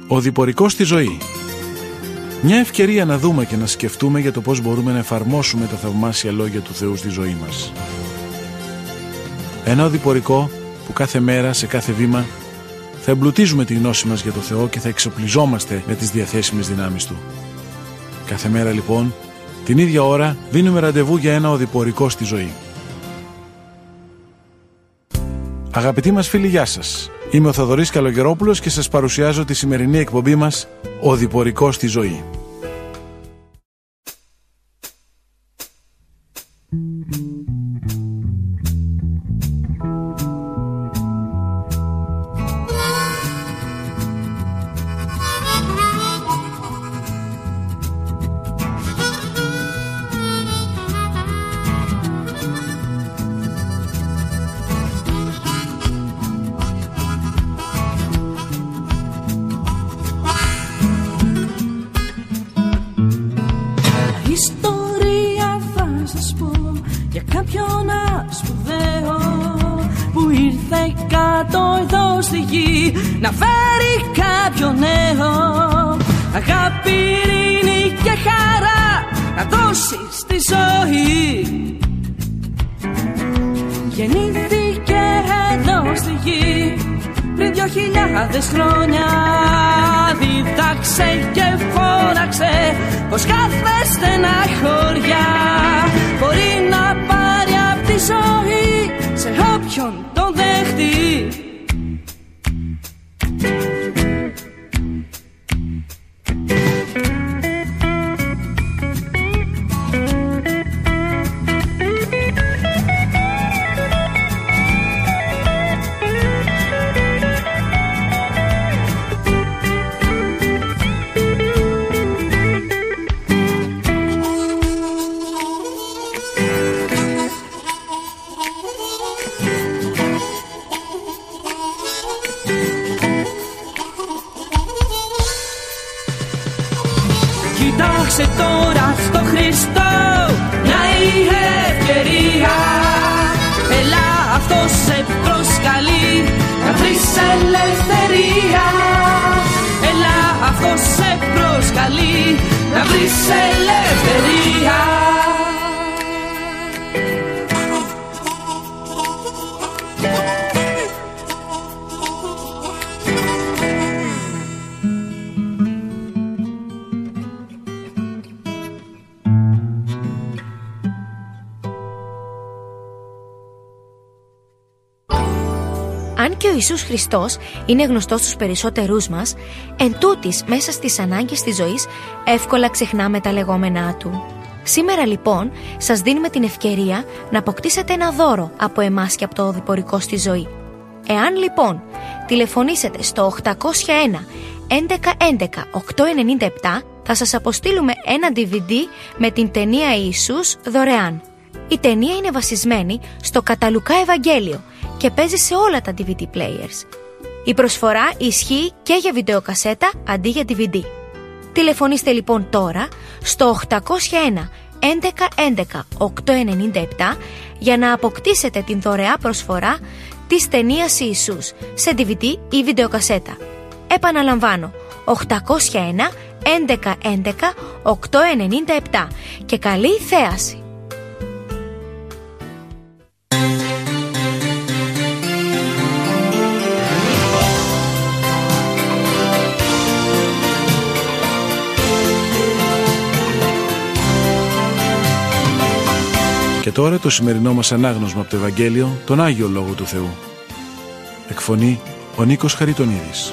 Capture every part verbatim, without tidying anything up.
Ο διπορικός στη ζωή. Μια ευκαιρία να δούμε και να σκεφτούμε για το πώς μπορούμε να εφαρμόσουμε τα θαυμάσια λόγια του Θεού στη ζωή μας. Ένα οδηπορικό που κάθε μέρα, σε κάθε βήμα, θα εμπλουτίζουμε τη γνώση μας για το Θεό και θα εξοπλιζόμαστε με τις διαθέσιμες δυνάμεις Του. Κάθε μέρα λοιπόν, την ίδια ώρα, δίνουμε ραντεβού για ένα οδηπορικό στη ζωή. Αγαπητοί μας φίλοι, γεια σας. Είμαι ο Θοδωρής Καλογερόπουλος και σας παρουσιάζω τη σημερινή εκπομπή μας «Οδηπορικό στη ζωή». Να φέρει κάποιο νέο, αγάπη, ειρήνη και χαρά να δώσει στη ζωή. Γεννήθηκε εδώ στη γη πριν δυο χιλιάδες χρόνια. Δίδαξε και φώναξε πως κάθε στεναχώρια μπορεί να πάρει απ' τη ζωή σε όποιον τον δεχτεί. Κοιτάξε τώρα στο Χριστό, μια η ευκαιρία. Έλα, αυτό σε προσκαλεί να βρεις ελευθερία. Έλα, αυτό σε προσκαλεί να βρεις ελευθερία. Αν και ο Ιησούς Χριστός είναι γνωστός στους περισσότερούς μας, εν τούτης μέσα στις ανάγκες της ζωής εύκολα ξεχνάμε τα λεγόμενά Του. Σήμερα λοιπόν σας δίνουμε την ευκαιρία να αποκτήσετε ένα δώρο από εμάς και από το οδηπορικό στη ζωή. Εάν λοιπόν τηλεφωνήσετε στο οκτακόσια ένα έντεκα έντεκα οκτακόσια ενενήντα επτά, θα σας αποστείλουμε ένα ντι βι ντι με την ταινία Ιησούς δωρεάν. Η ταινία είναι βασισμένη στο κατά Λουκά Ευαγγέλιο και παίζει σε όλα τα ντι βι ντι players. Η προσφορά ισχύει και για βιντεοκασέτα αντί για ντι βι ντι. Τηλεφωνήστε λοιπόν τώρα στο οκτακόσια ένα έντεκα έντεκα οκτακόσια ενενήντα επτά για να αποκτήσετε την δωρεά προσφορά της ταινίας Ιησούς σε ντι βι ντι ή βιντεοκασέτα. Επαναλαμβάνω, οκτακόσια ένα έντεκα έντεκα οκτακόσια ενενήντα επτά και καλή θέαση! Και τώρα το σημερινό μας ανάγνωσμα από το Ευαγγέλιο, τον Άγιο Λόγο του Θεού. Εκφωνεί ο Νίκος Χαριτονίδης.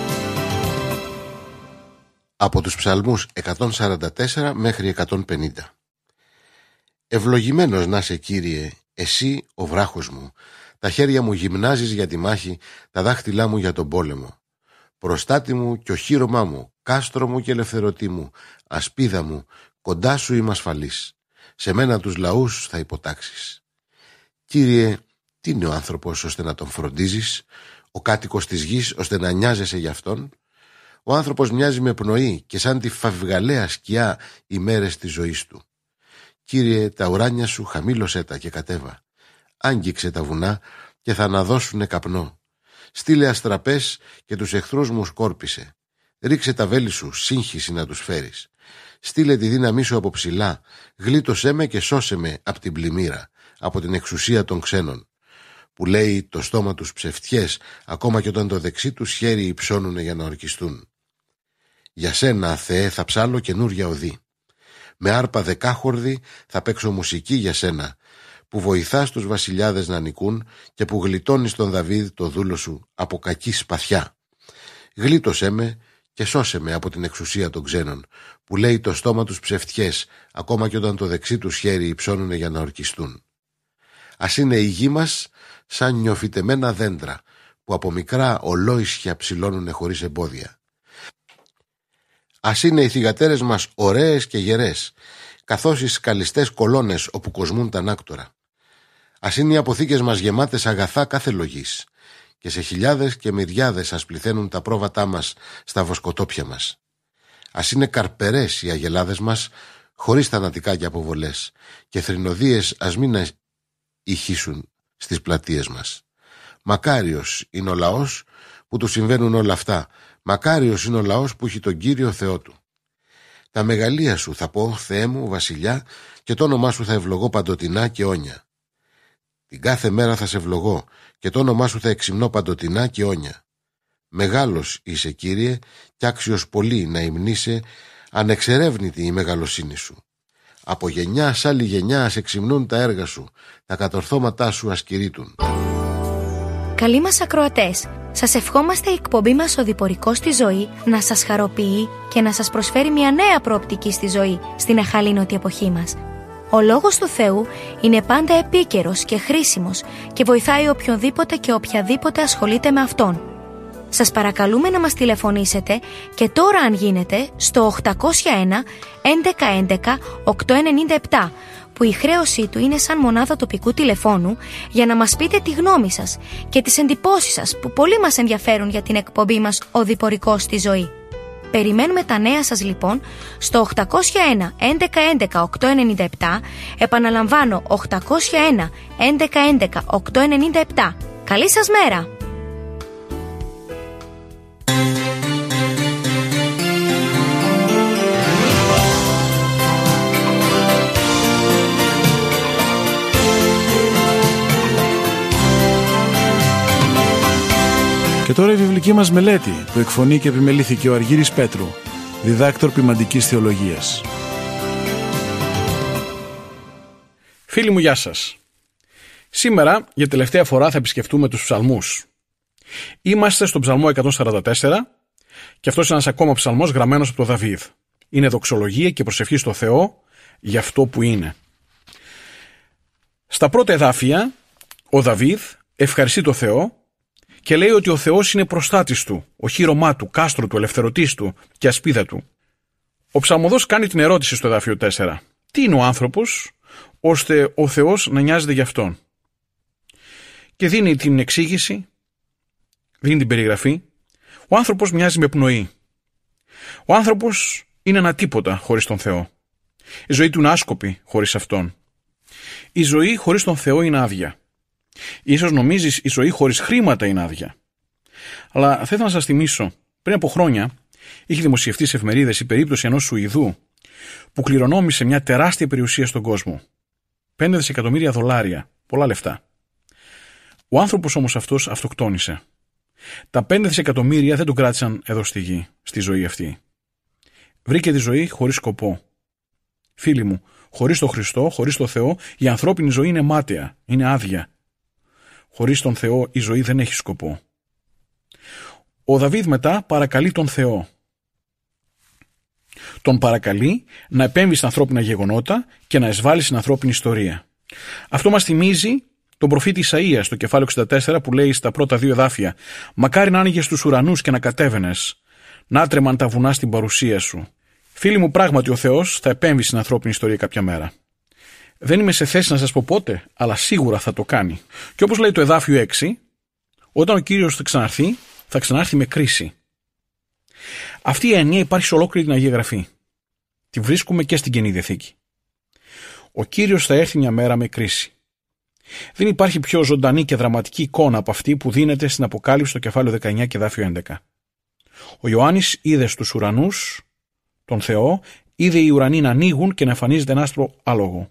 Από τους Ψαλμούς εκατόν σαράντα τέσσερα μέχρι εκατόν πενήντα. Ευλογημένος να σε, Κύριε, εσύ ο βράχος μου. Τα χέρια μου γυμνάζεις για τη μάχη, τα δάχτυλά μου για τον πόλεμο. Προστάτη μου και οχύρωμά μου, κάστρο μου και ελευθερωτή μου, ασπίδα μου, κοντά σου είμαι ασφαλής. Σε μένα τους λαούς θα υποτάξεις. Κύριε, τι είναι ο άνθρωπος ώστε να τον φροντίζεις, ο κάτοικος της γης ώστε να νοιάζεσαι γι' αυτόν? Ο άνθρωπος μοιάζει με πνοή και σαν τη φαυγαλαία σκιά οι μέρες της ζωής του. Κύριε, τα ουράνια σου χαμήλωσέ τα και κατέβα. Άγγιξε τα βουνά και θα αναδώσουνε καπνό. Στείλε αστραπές και τους εχθρούς μου σκόρπισε. Ρίξε τα βέλη σου, σύγχυση να τους φέρεις. Στείλε τη δύναμή σου από ψηλά. Γλίτωσέ με και σώσε με από την πλημμύρα, από την εξουσία των ξένων. Που λέει το στόμα τους ψευτιές, ακόμα και όταν το δεξί τους χέρι υψώνουνε για να ορκιστούν. Για σένα, Θεέ, θα ψάλω καινούρια οδή. Με άρπα δεκάχορδη θα παίξω μουσική για σένα, που βοηθάς τους βασιλιάδες να νικούν και που γλιτώνεις τον Δαβίδ το δούλο σου από κακή σπαθιά. Γλίτωσέ με και σώσε με από την εξουσία των ξένων, που λέει το στόμα τους ψευτιές, ακόμα και όταν το δεξί τους χέρι υψώνουνε για να ορκιστούν. Ας είναι η γη μας σαν νιοφυτεμένα δέντρα, που από μικρά ολόισια ψηλώνουνε χωρίς εμπόδια. Ας είναι οι θυγατέρες μας ωραίες και γερές, καθώς οι σκαλιστές κολόνες όπου κοσμούν τα ανάκτορα. Ας είναι οι αποθήκες μας γεμάτες αγαθά κάθε λογής, και σε χιλιάδες και μυριάδες ας πληθαίνουν τα πρόβατά μας στα βοσκοτόπια μας. Ας είναι καρπερές οι αγελάδες μας, χωρίς θανατικά και αποβολές, και θρηνοδίες ας μην ηχήσουν στις πλατείες μας. Μακάριος είναι ο λαός που του συμβαίνουν όλα αυτά. Μακάριος είναι ο λαός που έχει τον Κύριο Θεό του. Τα μεγαλεία σου θα πω, Θεέ μου, βασιλιά, και το όνομά σου θα ευλογώ παντοτινά και αιώνια. Την κάθε μέρα θα σε ευλογώ και το όνομά σου θα εξυμνώ παντοτινά και αιώνια. Μεγάλος είσαι, Κύριε, κι άξιος πολύ να υμνείσαι, ανεξερεύνητη η μεγαλοσύνη σου. Από γενιά σ' άλλη γενιά ας εξυμνούν τα έργα σου, τα κατορθώματά σου ας κηρύττουν. Καλοί μας ακροατές, σας ευχόμαστε η εκπομπή μας «Οδηπορικός στη ζωή» να σας χαροποιεί και να σας προσφέρει μια νέα προοπτική στη ζωή στην αχαλήνωτη εποχή μας. Ο Λόγος του Θεού είναι πάντα επίκαιρος και χρήσιμος και βοηθάει οποιονδήποτε και οποιαδήποτε ασχολείται με Αυτόν. Σας παρακαλούμε να μας τηλεφωνήσετε και τώρα αν γίνεται στο οκτακόσια ένα έντεκα έντεκα οκτακόσια ενενήντα επτά, που η χρέωσή του είναι σαν μονάδα τοπικού τηλεφώνου, για να μας πείτε τη γνώμη σας και τις εντυπώσεις σας που πολύ μας ενδιαφέρουν για την εκπομπή μας «Οδηπορικός στη ζωή». Περιμένουμε τα νέα σας λοιπόν στο οκτακόσια ένα έντεκα έντεκα οκτακόσια ενενήντα επτά, επαναλαμβάνω οκτακόσια ένα έντεκα έντεκα οκτακόσια ενενήντα επτά. Καλή σας μέρα! Και τώρα η βιβλική μας μελέτη που εκφωνεί και επιμελήθηκε ο Αργύρης Πέτρου, διδάκτορ ποιμαντικής θεολογίας. Φίλοι μου, γεια σας. Σήμερα για τελευταία φορά θα επισκεφτούμε τους ψαλμούς. Είμαστε στον ψαλμό εκατόν σαράντα τέσσερα και αυτός είναι ένας ακόμα ψαλμός γραμμένος από τον Δαβίδ. Είναι δοξολογία και προσευχή στο Θεό για αυτό που είναι. Στα πρώτα εδάφια ο Δαβίδ ευχαριστεί το Θεό και λέει ότι ο Θεός είναι προστάτης του, οχύρωμά του, κάστρο του, ελευθερωτής του και ασπίδα του. Ο ψαλμοδός κάνει την ερώτηση στο εδάφιο τέσσερα. Τι είναι ο άνθρωπος, ώστε ο Θεός να νοιάζεται για αυτόν? Και δίνει την εξήγηση, δίνει την περιγραφή. Ο άνθρωπος μοιάζει με πνοή. Ο άνθρωπος είναι ένα τίποτα χωρίς τον Θεό. Η ζωή του είναι άσκοπη χωρίς αυτόν. Η ζωή χωρίς τον Θεό είναι άδεια. Ίσως νομίζεις η ζωή χωρίς χρήματα είναι άδεια. Αλλά θα ήθελα να σας θυμίσω, πριν από χρόνια είχε δημοσιευτεί σε εφημερίδες η περίπτωση ενός Σουηδού που κληρονόμησε μια τεράστια περιουσία στον κόσμο. πέντε δισεκατομμύρια δολάρια, πολλά λεφτά. Ο άνθρωπος όμως αυτός αυτοκτόνησε. Τα πέντε δισεκατομμύρια δεν τον κράτησαν εδώ στη γη, στη ζωή αυτή. Βρήκε τη ζωή χωρίς σκοπό. Φίλοι μου, χωρίς τον Χριστό, χωρίς τον Θεό, η ανθρώπινη ζωή είναι μάταια, είναι άδεια. Χωρίς τον Θεό η ζωή δεν έχει σκοπό. Ο Δαβίδ μετά παρακαλεί τον Θεό. Τον παρακαλεί να επέμβει στα ανθρώπινα γεγονότα και να εισβάλλει στην ανθρώπινη ιστορία. Αυτό μας θυμίζει τον προφήτη Ισαΐα στο κεφάλαιο εξήντα τέσσερα που λέει στα πρώτα δύο εδάφια: «Μακάρι να άνοιγες τους ουρανούς και να κατέβαινες, να τρέμαν τα βουνά στην παρουσία σου». Φίλοι μου, πράγματι ο Θεός θα επέμβει στην ανθρώπινη ιστορία κάποια μέρα. Δεν είμαι σε θέση να σας πω πότε, αλλά σίγουρα θα το κάνει. Και όπως λέει το εδάφιο έξι, όταν ο Κύριος θα ξαναρθεί, θα ξανάρθει με κρίση. Αυτή η έννοια υπάρχει σε ολόκληρη την Αγία Γραφή. Τη βρίσκουμε και στην Καινή Διαθήκη. Ο Κύριος θα έρθει μια μέρα με κρίση. Δεν υπάρχει πιο ζωντανή και δραματική εικόνα από αυτή που δίνεται στην Αποκάλυψη στο κεφάλαιο δεκαεννιά και εδάφιο έντεκα. Ο Ιωάννης είδε στους ουρανούς τον Θεό, είδε οι ουρανοί να ανοίγουν και να εμφανίζεται ένα άστρο άλογο.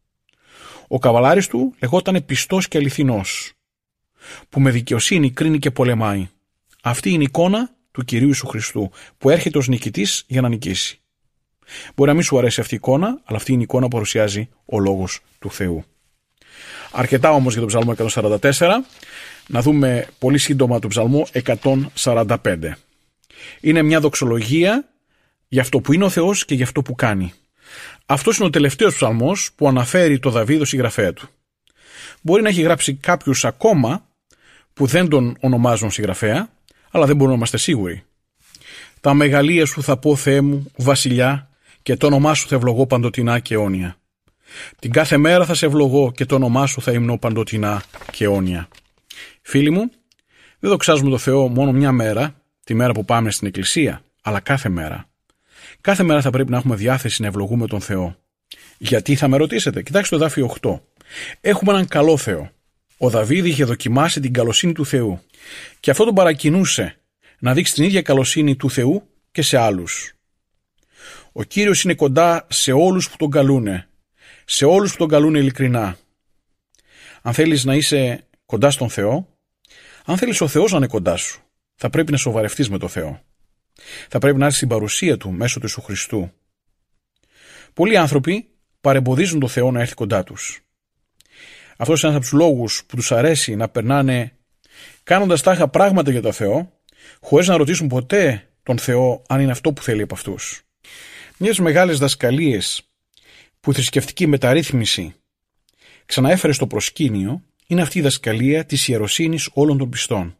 Ο καβαλάρης του λεγόταν πιστός και αληθινός, που με δικαιοσύνη κρίνει και πολεμάει. Αυτή είναι η εικόνα του Κυρίου Ιησού Χριστού, που έρχεται ως νικητής για να νικήσει. Μπορεί να μην σου αρέσει αυτή η εικόνα, αλλά αυτή είναι η εικόνα που παρουσιάζει ο Λόγος του Θεού. Αρκετά όμως για τον Ψαλμό εκατόν σαράντα τέσσερα. Να δούμε πολύ σύντομα τον Ψαλμό εκατόν σαράντα πέντε. Είναι μια δοξολογία για αυτό που είναι ο Θεός και για αυτό που κάνει. Αυτός είναι ο τελευταίος ψαλμός που αναφέρει το Δαβίδ ως συγγραφέα του. Μπορεί να έχει γράψει κάποιους ακόμα που δεν τον ονομάζουν συγγραφέα, αλλά δεν μπορούμε να είμαστε σίγουροι. Τα μεγαλεία σου θα πω, Θεέ μου, βασιλιά, και το όνομά σου θα ευλογώ παντοτινά και αιώνια. Την κάθε μέρα θα σε ευλογώ και το όνομά σου θα υμνώ παντοτινά και αιώνια. Φίλοι μου, δεν δοξάζουμε το Θεό μόνο μια μέρα, τη μέρα που πάμε στην εκκλησία, αλλά κάθε μέρα. Κάθε μέρα θα πρέπει να έχουμε διάθεση να ευλογούμε τον Θεό. Γιατί, θα με ρωτήσετε? Κοιτάξτε το εδάφιο οκτώ. Έχουμε έναν καλό Θεό. Ο Δαβίδ είχε δοκιμάσει την καλοσύνη του Θεού και αυτό τον παρακινούσε να δείξει την ίδια καλοσύνη του Θεού και σε άλλους. Ο Κύριος είναι κοντά σε όλους που τον καλούνε, σε όλους που τον καλούνε ειλικρινά. Αν θέλεις να είσαι κοντά στον Θεό, αν θέλεις ο Θεός να είναι κοντά σου, θα πρέπει να σοβαρευτείς με το Θεό. Θα πρέπει να έρθεις στην παρουσία Του μέσω του Ιησού Χριστού. Πολλοί άνθρωποι παρεμποδίζουν το Θεό να έρθει κοντά τους. Αυτός είναι ένας από τους λόγους που τους αρέσει να περνάνε κάνοντας τάχα πράγματα για το Θεό, χωρίς να ρωτήσουν ποτέ τον Θεό αν είναι αυτό που θέλει από αυτούς. Μια από τις μεγάλες δασκαλίες που η θρησκευτική μεταρρύθμιση ξαναέφερε στο προσκήνιο είναι αυτή η δασκαλία της ιεροσύνης όλων των πιστών.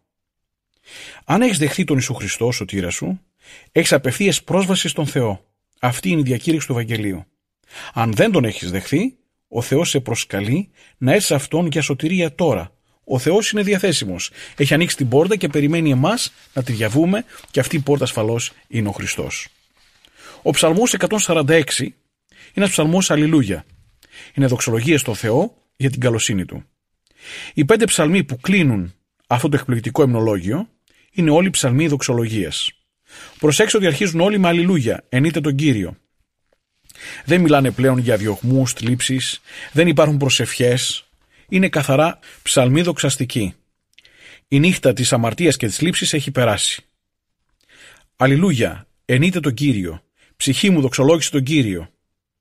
Αν έχεις δεχθεί τον Ιησού Χριστό σωτήρα σου, έχεις απευθείας πρόσβαση στον Θεό. Αυτή είναι η διακήρυξη του Ευαγγελίου. Αν δεν τον έχεις δεχθεί, ο Θεός σε προσκαλεί να έρθεις σε Αυτόν για σωτηρία τώρα. Ο Θεός είναι διαθέσιμος. Έχει ανοίξει την πόρτα και περιμένει εμάς να τη διαβούμε, και αυτή η πόρτα ασφαλώς είναι ο Χριστός. Ο Ψαλμός εκατόν σαράντα έξι είναι ένας ψαλμός αλληλούια. Είναι δοξολογία στον Θεό για την καλοσύνη Του. Οι πέντε ψαλμοί που κλείνουν αυτό το εκπληκτικό υμνολόγιο είναι όλοι ψαλμοί δοξολογίας. Προσέξτε ότι αρχίζουν όλοι με αλληλούια, ενείτε τον Κύριο. Δεν μιλάνε πλέον για διωγμούς, θλίψεις, δεν υπάρχουν προσευχές, είναι καθαρά ψαλμοί δοξαστικοί. Η νύχτα της αμαρτίας και της θλίψης έχει περάσει. Αλληλούια, ενείτε τον Κύριο, ψυχή μου δοξολόγησε τον Κύριο.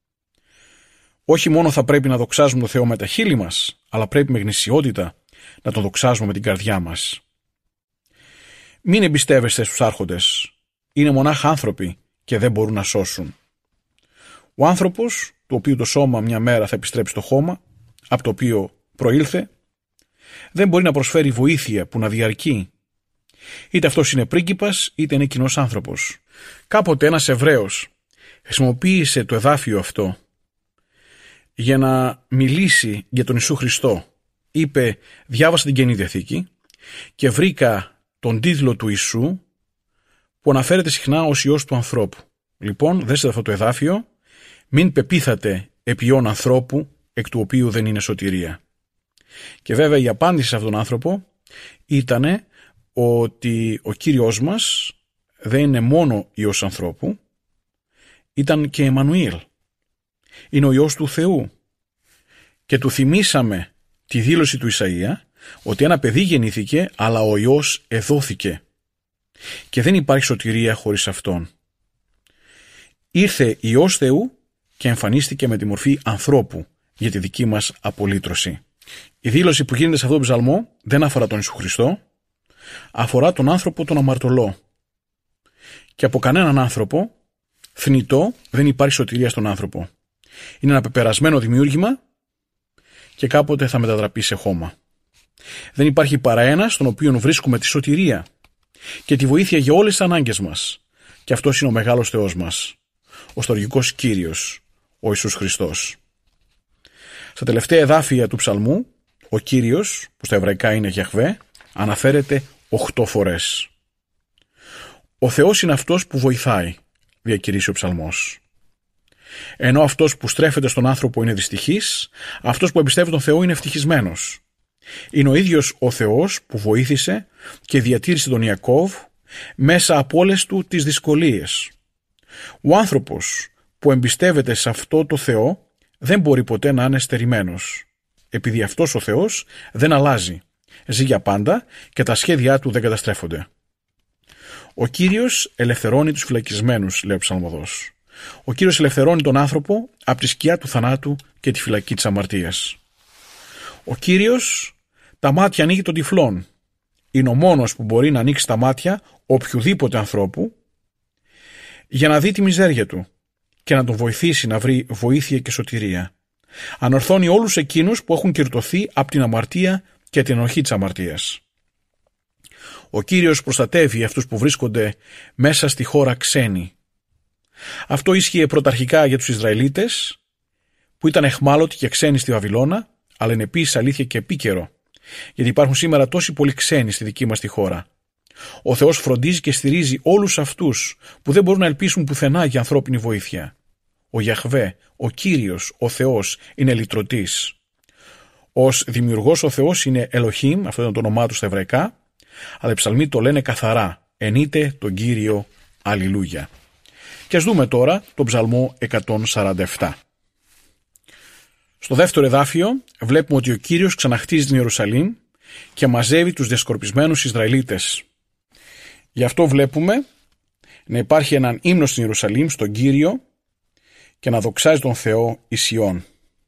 Όχι μόνο θα πρέπει να δοξάζουμε τον Θεό με τα χείλη μας, αλλά πρέπει με γνησιότητα να τον δοξάζουμε με την καρδιά μας. Μην εμπιστεύεστε στους άρχοντες. Είναι μονάχα άνθρωποι και δεν μπορούν να σώσουν. Ο άνθρωπος, του οποίου το σώμα μια μέρα θα επιστρέψει στο χώμα, από το οποίο προήλθε, δεν μπορεί να προσφέρει βοήθεια που να διαρκεί. Είτε αυτός είναι πρίγκιπας, είτε είναι κοινός άνθρωπος. Κάποτε ένας Εβραίος χρησιμοποίησε το εδάφιο αυτό για να μιλήσει για τον Ιησού Χριστό. Είπε, διάβασα την Καινή Διαθήκη και βρήκα τον τίτλο του Ιησού που αναφέρεται συχνά ως Υιός του ανθρώπου. Λοιπόν, δέστε αυτό το εδάφιο, μην πεπίθατε επί ιών ανθρώπου εκ του οποίου δεν είναι σωτηρία. Και βέβαια η απάντηση σε αυτόν τον άνθρωπο ήταν ότι ο Κύριος μας δεν είναι μόνο Υιός ανθρώπου, ήταν και Εμμανουήλ. Είναι ο Υιός του Θεού. Και του θυμήσαμε τη δήλωση του Ισαΐα ότι ένα παιδί γεννήθηκε, αλλά ο Υιός εδόθηκε. Και δεν υπάρχει σωτηρία χωρίς Αυτόν. Ήρθε Υιός Θεού και εμφανίστηκε με τη μορφή ανθρώπου για τη δική μας απολύτρωση. Η δήλωση που γίνεται σε αυτόν τον ψαλμό δεν αφορά τον Ιησού Χριστό, αφορά τον άνθρωπο τον αμαρτωλό. Και από κανέναν άνθρωπο θνητό δεν υπάρχει σωτηρία στον άνθρωπο. Είναι ένα πεπερασμένο δημιούργημα και κάποτε θα μετατραπεί σε χώμα. Δεν υπάρχει παρά ένας στον οποίο βρίσκουμε τη σωτηρία και τη βοήθεια για όλες τις ανάγκες μας. Και αυτός είναι ο μεγάλος Θεός μας, ο στοργικός Κύριος, ο Ιησούς Χριστός. Στα τελευταία εδάφια του ψαλμού, ο Κύριος, που στα εβραϊκά είναι Γιαχβέ, αναφέρεται οχτώ φορές. Ο Θεός είναι αυτός που βοηθάει, διακηρύσει ο ψαλμός. Ενώ αυτός που στρέφεται στον άνθρωπο είναι δυστυχής, αυτός που εμπιστεύει τον Θεό είναι ευτυχισμένος. Είναι ο ίδιος ο Θεός που βοήθησε και διατήρησε τον Ιακώβ μέσα από όλες του τις δυσκολίες. Ο άνθρωπος που εμπιστεύεται σε αυτό το Θεό δεν μπορεί ποτέ να είναι στερημένος, επειδή αυτός ο Θεός δεν αλλάζει, ζει για πάντα και τα σχέδιά του δεν καταστρέφονται. Ο Κύριος ελευθερώνει τους φυλακισμένους, λέει ο ψαλμοδός. Ο Κύριος ελευθερώνει τον άνθρωπο από τη σκιά του θανάτου και τη φυλακή της αμαρτίας. Ο Κύριος τα μάτια ανοίγει των τυφλών. Είναι ο μόνος που μπορεί να ανοίξει τα μάτια οποιοδήποτε ανθρώπου για να δει τη μιζέρια του και να τον βοηθήσει να βρει βοήθεια και σωτηρία. Ανορθώνει όλους εκείνους που έχουν κυρτωθεί από την αμαρτία και την ενοχή της αμαρτίας. Ο Κύριος προστατεύει αυτούς που βρίσκονται μέσα στη χώρα ξένοι. Αυτό ίσχυε πρωταρχικά για τους Ισραηλίτες που ήταν εχμάλωτοι και ξένοι στη Βαβυλώνα, αλλά είναι επίσης αλήθεια και επίκαιρο, γιατί υπάρχουν σήμερα τόσοι πολλοί ξένοι στη δική μας τη χώρα. Ο Θεός φροντίζει και στηρίζει όλους αυτούς που δεν μπορούν να ελπίσουν πουθενά για ανθρώπινη βοήθεια. Ο Γιαχβέ, ο Κύριος, ο Θεός είναι λυτρωτής. Ως δημιουργός ο Θεός είναι Ελοχήμ, αυτό είναι το όνομά του στα εβραϊκά, αλλά οι ψαλμοί το λένε καθαρά, ενείτε τον Κύριο, αλληλούια. Και ας δούμε τώρα τον ψαλμό εκατόν σαράντα επτά. Στο δεύτερο εδάφιο βλέπουμε ότι ο Κύριος ξαναχτίζει την Ιερουσαλήμ και μαζεύει τους διασκορπισμένους Ισραηλίτες. Γι' αυτό βλέπουμε να υπάρχει έναν ύμνο στην Ιερουσαλήμ, στον Κύριο, και να δοξάζει τον Θεό η Σιών.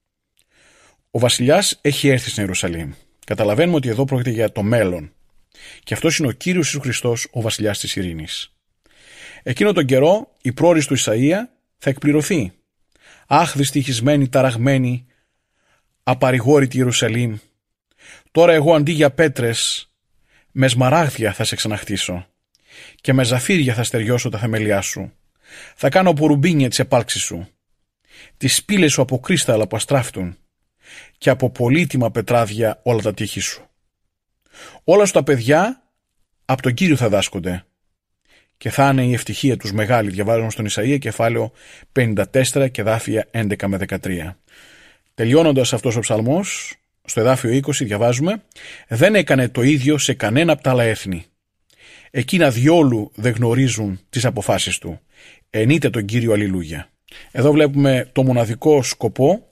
Ο βασιλιάς έχει έρθει στην Ιερουσαλήμ. Καταλαβαίνουμε ότι εδώ πρόκειται για το μέλλον. Και αυτός είναι ο Κύριος Ιησούς Χριστός, ο βασιλιάς της ειρήνης. Εκείνο τον καιρό η πρόρης του Ισαΐα θα εκπληρωθεί. Αχ, δυστυχισμένη, ταραγμένη, απαρηγόρητη Ιερουσαλήμ. Τώρα εγώ αντί για πέτρες, με σμαράγδια θα σε ξαναχτίσω και με ζαφύρια θα στεριώσω τα θεμελιά σου. Θα κάνω από ρουμπίνια τις επάλξεις σου, τις σπήλες σου από κρίσταλα που αστράφτουν και από πολύτιμα πετράδια όλα τα τείχη σου. Όλα σου τα παιδιά από τον Κύριο θα δάσκονται και θα είναι η ευτυχία τους μεγάλη. Διαβάζουμε στον Ισαΐα κεφάλαιο πενήντα τέσσερα και εδάφια έντεκα με δεκατρία. Τελειώνοντας αυτός ο ψαλμός, στο εδάφιο είκοσι διαβάζουμε «Δεν έκανε το ίδιο σε κανένα από τα άλλα έθνη. Εκείνα διόλου δεν γνωρίζουν τις αποφάσεις του. Ενείτε τον Κύριο αλληλούια». Εδώ βλέπουμε το μοναδικό σκοπό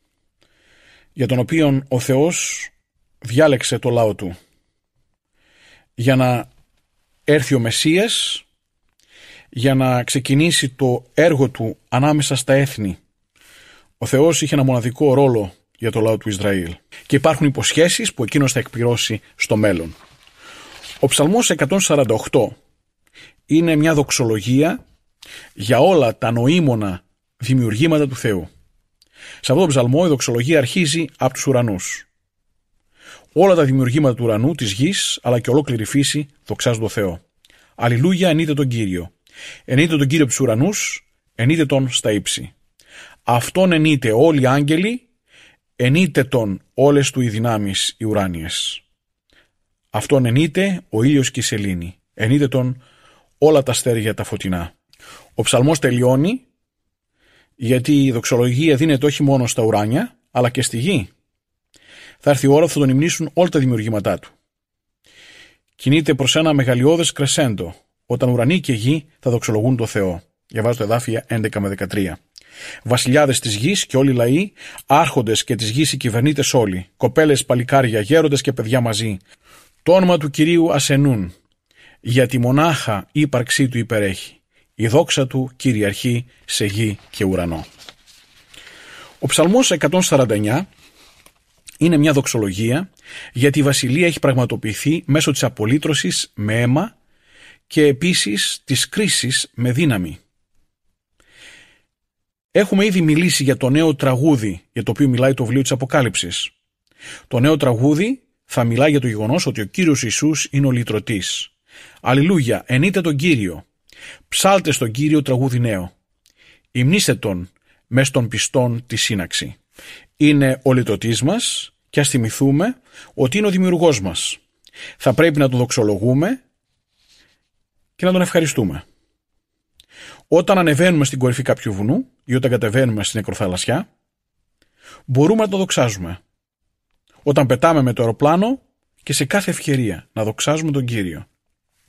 για τον οποίο ο Θεός διάλεξε το λαό του. Για να έρθει ο Μεσσίας, για να ξεκινήσει το έργο του ανάμεσα στα έθνη. Ο Θεός είχε ένα μοναδικό ρόλο για το λαό του Ισραήλ. Και υπάρχουν υποσχέσεις που εκείνος θα εκπληρώσει στο μέλλον. Ο ψαλμός εκατόν σαράντα οκτώ είναι μια δοξολογία για όλα τα νοήμωνα δημιουργήματα του Θεού. Σε αυτόν τον ψαλμό η δοξολογία αρχίζει από τους ουρανούς. Όλα τα δημιουργήματα του ουρανού, της γης, αλλά και ολόκληρη φύση δοξάζουν τον Θεό. Αλληλούια, ενείτε τον Κύριο. Ενείτε τον Κύριο από τους ουρανούς, ενείτε τον στα ύψη. Αυτόν ενείτε όλοι οι άγγελοι, ενείτε τον όλες του οι δυνάμεις οι ουράνιες. Αυτόν ενείτε ο ήλιος και η σελήνη. Ενείτε τον όλα τα αστέρια τα φωτεινά. Ο ψαλμός τελειώνει γιατί η δοξολογία δίνεται όχι μόνο στα ουράνια, αλλά και στη γη. Θα έρθει η ώρα που θα τον υμνήσουν όλα τα δημιουργήματά του. Κινείται προς ένα μεγαλειώδες κρεσέντο, όταν ουρανοί και γη θα δοξολογούν το Θεό. Διαβάζω το εδάφια έντεκα με δεκατρία. Βασιλιάδες της γης και όλοι οι λαοί, άρχοντες και της γης οι κυβερνήτες όλοι, κοπέλες, παλικάρια, γέροντες και παιδιά μαζί, το όνομα του Κυρίου ασενούν, γιατί μονάχα η ύπαρξή του υπερέχει. Η δόξα του κυριαρχεί σε γη και ουρανό. Ο ψαλμός εκατόν σαράντα εννιά είναι μια δοξολογία γιατί η βασιλεία έχει πραγματοποιηθεί μέσω της απολύτρωσης με αίμα και επίσης της κρίσης με δύναμη. Έχουμε ήδη μιλήσει για το νέο τραγούδι για το οποίο μιλάει το βιβλίο της Αποκάλυψης. Το νέο τραγούδι θα μιλάει για το γεγονός ότι ο Κύριος Ιησούς είναι ο λυτρωτής. Αλληλούια, ενείτε τον Κύριο. Ψάλτε στον Κύριο τραγούδι νέο. Υμνήστε τον μες των πιστών τη σύναξη. Είναι ο λυτρωτής μας και ας θυμηθούμε ότι είναι ο δημιουργός μας. Θα πρέπει να τον δοξολογούμε και να τον ευχαριστούμε. Όταν ανεβαίνουμε στην κορυφή κάποιου βουνού ή όταν κατεβαίνουμε στην νεκροθαλασσιά, μπορούμε να τον δοξάζουμε. Όταν πετάμε με το αεροπλάνο και σε κάθε ευκαιρία να δοξάζουμε τον Κύριο.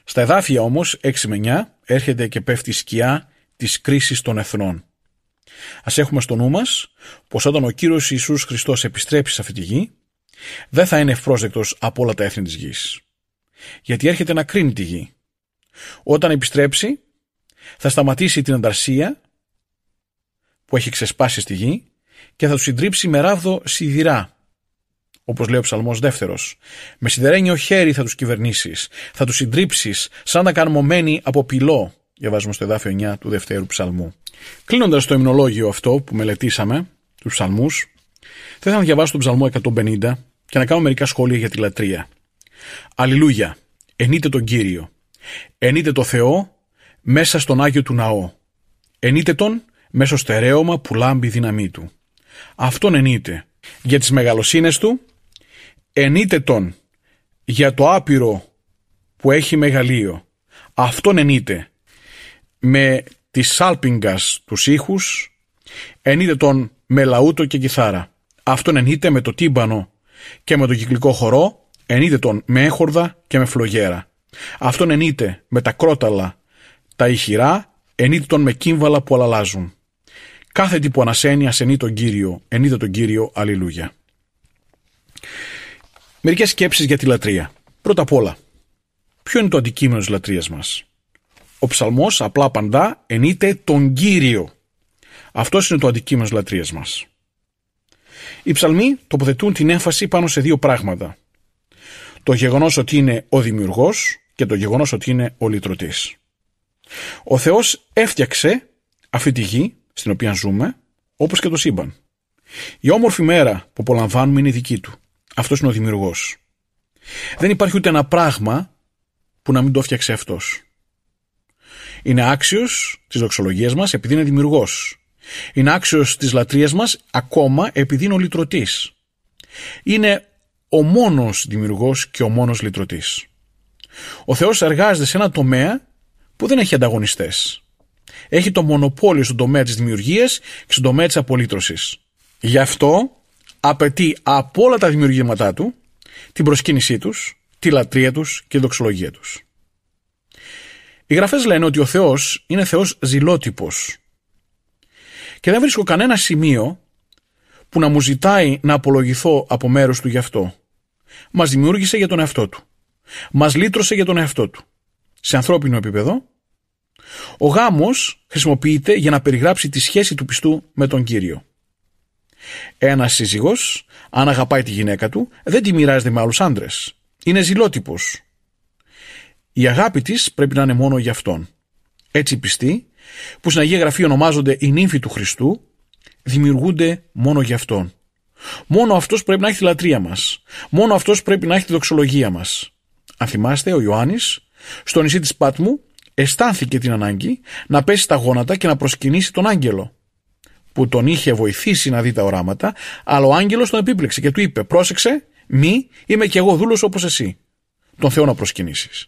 Στα εδάφια όμως έξι με εννιά έρχεται και πέφτει η σκιά της κρίσης των εθνών. Ας έχουμε στο νου μας πως όταν ο Κύριος Ιησούς Χριστός επιστρέψει σε αυτή τη γη, δεν θα είναι ευπρόσδεκτος από όλα τα έθνη της γης. Γιατί έρχεται να κρίνει τη γη. Όταν επιστρέψει, θα σταματήσει την ανταρσία που έχει ξεσπάσει στη γη και θα τους συντρίψει με ράβδο σιδηρά. Όπως λέει ο Ψαλμός δεύτερος. Με σιδερένιο χέρι θα τους κυβερνήσεις, θα τους συντρίψεις σαν να καρμωμένοι από πυλό. Διαβάζουμε στο εδάφιο εννιά του Δευτέρου Ψαλμού. Κλείνοντας το υμνολόγιο αυτό που μελετήσαμε, τους ψαλμούς, θα ήθελα να διαβάσω τον Ψαλμό εκατόν πενήντα και να κάνω μερικά σχόλια για τη λατρεία. Αλληλούια, ενείτε τον Κύριο, ενείτε το Θεό μέσα στον Άγιο του ναό, ενείτε τον μέσω στερέωμα που λάμπει η δύναμή του. Αυτόν ενείτε για τις μεγαλοσύνες του, ενείτε τον για το άπειρο που έχει μεγαλείο. Αυτόν ενείτε με τις σάλπιγγας τους ήχους, ενείτε τον με λαούτο και κιθάρα. Αυτόν ενείτε με το τύμπανο και με το κυκλικό χορό, ενείτε τον με έχορδα και με φλογέρα. Αυτόν ενείτε με τα κρόταλα τα ηχηρά, ενείτε τον με κύμβαλα που αλλάζουν. Κάθε τι που ανασένει ασενεί τον Κύριο, ενείτε τον Κύριο, αλληλούια. Μερικές σκέψεις για τη λατρεία. Πρώτα απ' όλα, ποιο είναι το αντικείμενο της λατρείας μας? Ο ψαλμός απλά απαντά, ενείτε τον Κύριο. Αυτός είναι το αντικείμενο της λατρείας μας. Οι ψαλμοί τοποθετούν την έμφαση πάνω σε δύο πράγματα. Το γεγονός ότι είναι ο δημιουργός και το γεγονός ότι είναι ο λυτρωτής. Ο Θεός έφτιαξε αυτή τη γη στην οποία ζούμε, όπως και το σύμπαν. Η όμορφη μέρα που απολαμβάνουμε είναι η δική του. Αυτός είναι ο δημιουργός. Δεν υπάρχει ούτε ένα πράγμα που να μην το έφτιαξε αυτός. Είναι άξιος της δοξολογίας μας επειδή είναι δημιουργός. Είναι άξιος της λατρείας μας ακόμα επειδή είναι ο λυτρωτής. Είναι ο μόνος δημιουργός και ο μόνος λυτρωτής. Ο Θεός εργάζεται σε ένα τομέα που δεν έχει ανταγωνιστές. Έχει το μονοπόλιο στον τομέα της δημιουργίας και στον τομέα της απολύτρωσης. Γι' αυτό απαιτεί από όλα τα δημιουργήματά του την προσκύνησή τους, τη λατρεία τους και τη δοξολογία τους. Οι γραφές λένε ότι ο Θεός είναι Θεός ζηλότυπος και δεν βρίσκω κανένα σημείο που να μου ζητάει να απολογηθώ από μέρος του γι' αυτό. Μας δημιούργησε για τον εαυτό του. Μας λύτρωσε για τον εαυτό του. Σε ανθρώπινο επίπεδο, ο γάμος χρησιμοποιείται για να περιγράψει τη σχέση του πιστού με τον Κύριο. Ένας σύζυγος, αν αγαπάει τη γυναίκα του, δεν τη μοιράζεται με άλλους άντρες. Είναι ζηλότυπος. Η αγάπη της πρέπει να είναι μόνο για αυτόν. Έτσι οι πιστοί, που στην Αγία Γραφή ονομάζονται οι νύμφοι του Χριστού, δημιουργούνται μόνο για αυτόν. Μόνο αυτός πρέπει να έχει τη λατρεία μας. Μόνο αυτός πρέπει να έχει τη δοξολογία μας. Αν θυμάστε, ο Ιωάννης, στο νησί της Πάτμου, αισθάνθηκε την ανάγκη να πέσει στα γόνατα και να προσκυνήσει τον άγγελο, που τον είχε βοηθήσει να δει τα οράματα, αλλά ο άγγελος τον επίπλεξε και του είπε: πρόσεξε, μη, είμαι κι εγώ δούλος όπως εσύ. Τον Θεό να προσκυνήσεις.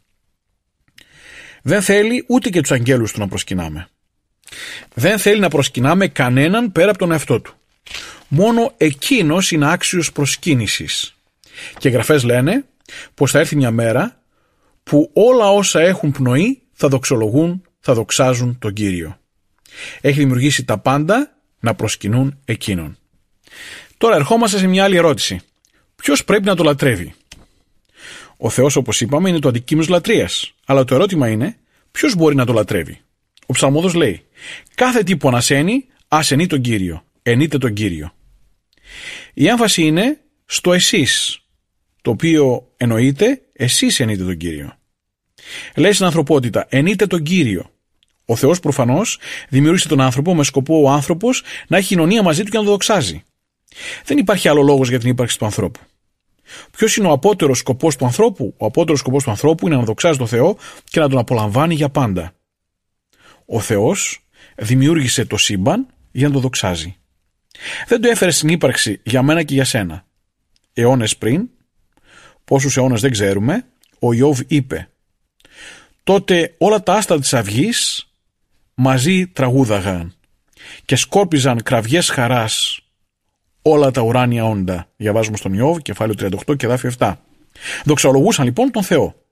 Δεν θέλει ούτε και τους αγγέλους του να προσκυνάμε. Δεν θέλει να προσκυνάμε κανέναν πέρα από τον εαυτό του. Μόνο εκείνος είναι άξιος προσκύνησης. Και οι γραφές λένε πως θα έρθει μια μέρα που όλα όσα έχουν πνοή θα δοξολογούν, θα δοξάζουν τον Κύριο. Έχει δημιουργήσει τα πάντα να προσκυνούν εκείνον. Τώρα ερχόμαστε σε μια άλλη ερώτηση. Ποιος πρέπει να το λατρεύει? Ο Θεός, όπως είπαμε, είναι το αντικείμενο της λατρείας. Αλλά το ερώτημα είναι, ποιος μπορεί να το λατρεύει? Ο ψαλμόδος λέει: κάθε τι που ανασένει, ασενεί τον Κύριο. Ενείτε τον Κύριο. Η έμφαση είναι στο εσείς, το οποίο εννοείται εσείς ενείτε τον Κύριο. Λέει στην ανθρωπότητα: ενείτε τον Κύριο. Ο Θεός προφανώς δημιούργησε τον άνθρωπο με σκοπό ο άνθρωπος να έχει κοινωνία μαζί του και να τον δοξάζει. Δεν υπάρχει άλλο λόγος για την ύπαρξη του ανθρώπου. Ποιος είναι ο απότερος σκοπός του ανθρώπου? Ο απότερος σκοπός του ανθρώπου είναι να δοξάζει τον Θεό και να τον απολαμβάνει για πάντα. Ο Θεός δημιούργησε το σύμπαν για να το δοξάζει. Δεν το έφερε στην ύπαρξη για μένα και για σένα. Αιώνες πριν, πόσους αιώνες δεν ξέρουμε, ο Ιώβ είπε: τότε όλα τα άστα της αυγής μαζί τραγούδαγαν και σκόρπιζαν κραυγές χαράς όλα τα ουράνια όντα. Διαβάζουμε στον Ιώβ, κεφάλαιο τριάντα οκτώ και εδάφιο επτά. Δοξολογούσαν λοιπόν τον Θεό.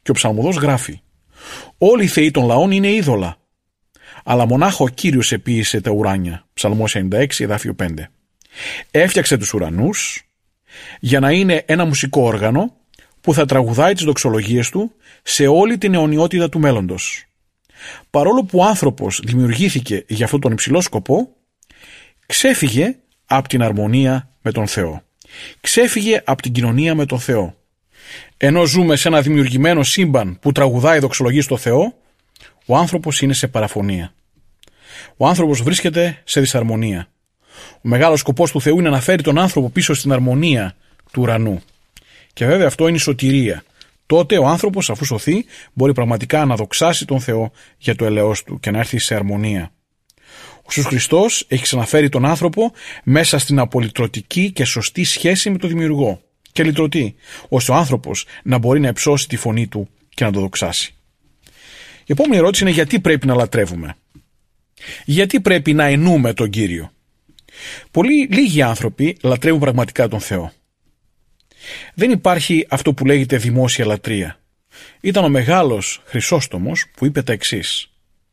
Και ο ψαλμοδός γράφει: «Όλοι οι θεοί των λαών είναι είδωλα, αλλά μονάχα ο Κύριος επίησε τα ουράνια». Ψαλμός ενενήντα έξι, εδάφιο πέντε. Έφτιαξε τους ουρανούς για να είναι ένα μουσικό όργανο που θα τραγουδάει τις δοξολογίες του σε όλη την αιωνιότητα του μέλλοντος. Παρόλο που ο άνθρωπος δημιουργήθηκε για αυτόν τον υψηλό σκοπό, ξέφυγε από την αρμονία με τον Θεό. Ξέφυγε από την κοινωνία με τον Θεό. Ενώ ζούμε σε ένα δημιουργημένο σύμπαν που τραγουδάει δοξολογίες στο Θεό, ο άνθρωπος είναι σε παραφωνία. Ο άνθρωπος βρίσκεται σε δυσαρμονία. Ο μεγάλος σκοπός του Θεού είναι να φέρει τον άνθρωπο πίσω στην αρμονία του ουρανού. Και βέβαια αυτό είναι η σωτηρία. Τότε ο άνθρωπος, αφού σωθεί, μπορεί πραγματικά να δοξάσει τον Θεό για το ελεός του και να έρθει σε αρμονία. Ο Ιησούς Χριστός έχει ξαναφέρει τον άνθρωπο μέσα στην απολυτρωτική και σωστή σχέση με τον Δημιουργό και λυτρωτή, ώστε ο άνθρωπος να μπορεί να υψώσει τη φωνή του και να το δοξάσει. Η επόμενη ερώτηση είναι: γιατί πρέπει να λατρεύουμε? Γιατί πρέπει να εννοούμε τον Κύριο? Πολλοί λίγοι άνθρωποι λατρεύουν πραγματικά τον Θεό. Δεν υπάρχει αυτό που λέγεται δημόσια λατρεία. Ήταν ο μεγάλος Χρυσόστομος που είπε τα εξής: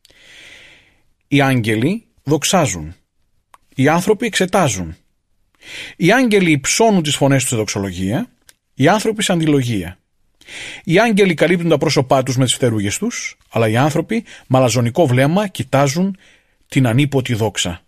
οι άγγελοι δοξάζουν, οι άνθρωποι εξετάζουν. Οι άγγελοι υψώνουν τις φωνές τους σε δοξολογία, οι άνθρωποι σε αντιλογία. Οι άγγελοι καλύπτουν τα πρόσωπά τους με τις φτερούγες τους, αλλά οι άνθρωποι με αλαζονικό βλέμμα κοιτάζουν την ανίποτη δόξα.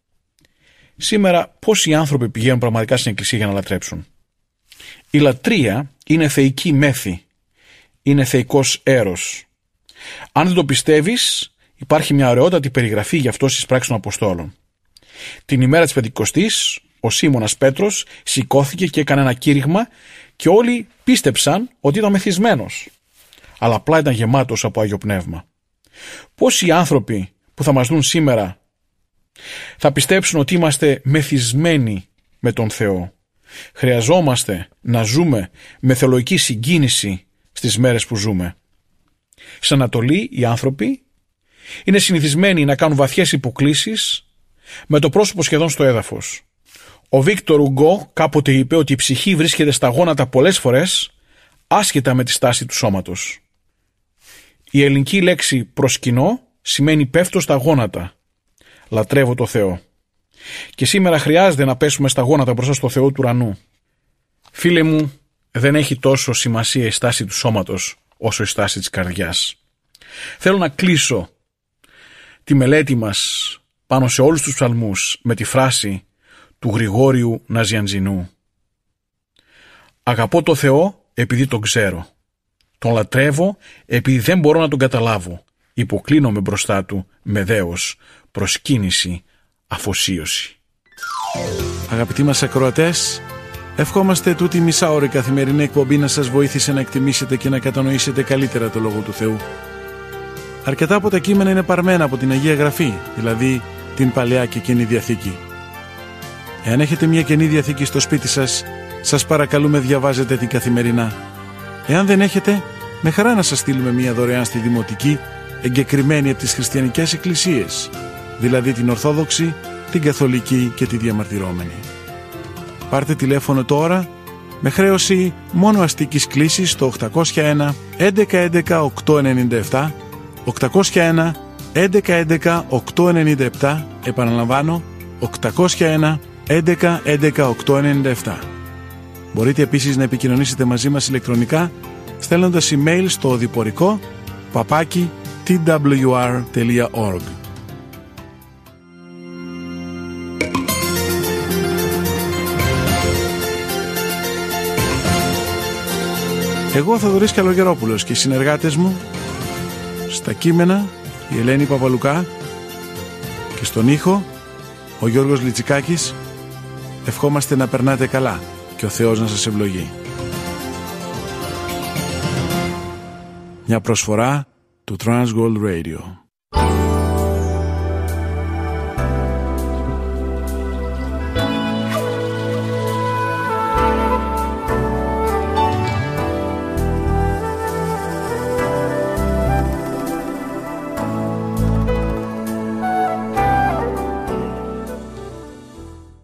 Σήμερα πόσοι άνθρωποι πηγαίνουν πραγματικά στην εκκλησία για να λατρέψουν? Η λατρεία είναι θεϊκή μέθη, είναι θεϊκός έρος. Αν δεν το πιστεύεις, υπάρχει μια ωραιότατη περιγραφή γι' αυτό στις πράξεις των Αποστόλων. Την ημέρα της Πεντηκοστής, ο Σίμωνας Πέτρος σηκώθηκε και έκανε ένα κήρυγμα και όλοι πίστεψαν ότι ήταν μεθυσμένος, αλλά απλά ήταν γεμάτος από Άγιο Πνεύμα. Πόσοι άνθρωποι που θα μας δουν σήμερα θα πιστέψουν ότι είμαστε μεθυσμένοι με τον Θεό? Χρειαζόμαστε να ζούμε με θεολογική συγκίνηση στις μέρες που ζούμε. Στην Ανατολή οι άνθρωποι είναι συνηθισμένοι να κάνουν βαθιές υποκλίσεις με το πρόσωπο σχεδόν στο έδαφος. Ο Βίκτορ Ουγκό κάποτε είπε ότι η ψυχή βρίσκεται στα γόνατα πολλές φορές άσχετα με τη στάση του σώματος. Η ελληνική λέξη προσκυνώ σημαίνει πέφτω στα γόνατα. Λατρεύω το Θεό. Και σήμερα χρειάζεται να πέσουμε στα γόνατα μπροστά στο Θεό του ουρανού. Φίλε μου, δεν έχει τόσο σημασία η στάση του σώματος όσο η στάση της καρδιάς. Θέλω να κλείσω τη μελέτη μας πάνω σε όλους τους ψαλμούς με τη φράση του Γρηγόριου Ναζιαντζινού. Αγαπώ το Θεό επειδή τον ξέρω. Τον λατρεύω επειδή δεν μπορώ να τον καταλάβω. Υποκλίνομαι μπροστά του με δέος, προσκύνηση, αφοσίωση. Αγαπητοί μας ακροατές, ευχόμαστε τούτη μισάωρη καθημερινή εκπομπή να σας βοήθησε να εκτιμήσετε και να κατανοήσετε καλύτερα το Λόγο του Θεού. Αρκετά από τα κείμενα είναι παρμένα από την Αγία Γραφή, δηλαδή την Παλαιά και Καινή Διαθήκη. Εάν έχετε μια Καινή Διαθήκη στο σπίτι σας, σας παρακαλούμε διαβάζετε την καθημερινά. Εάν δεν έχετε, με χαρά να σας στείλουμε μια δωρεάν στη Δημοτική, εγκεκριμένη από τις χριστιανικές εκκλησίες, δηλαδή την Ορθόδοξη, την Καθολική και τη Διαμαρτυρόμενη. Πάρτε τηλέφωνο τώρα με χρέωση μόνο αστικής κλήσης στο οκτακόσια ένα έντεκα έντεκα οκτακόσια ενενήντα επτά, οκτακόσια ένα έντεκα έντεκα οκτακόσια ενενήντα επτά, επαναλαμβάνω οκτακόσια ένα έντεκα έντεκα οκτακόσια ενενήντα επτά. Μπορείτε επίσης να επικοινωνήσετε μαζί μας ηλεκτρονικά στέλνοντας email στο οδηπορικό παπάκι τι ντάμπλιου αρ τελεία org. Εγώ, Θοδωρής Καλογερόπουλος, και οι συνεργάτες μου στα κείμενα η Ελένη Παπαλουκά και στον ήχο ο Γιώργος Λιτσικάκης, ευχόμαστε να περνάτε καλά και ο Θεός να σας ευλογεί. Μια προσφορά του Transworld Radio.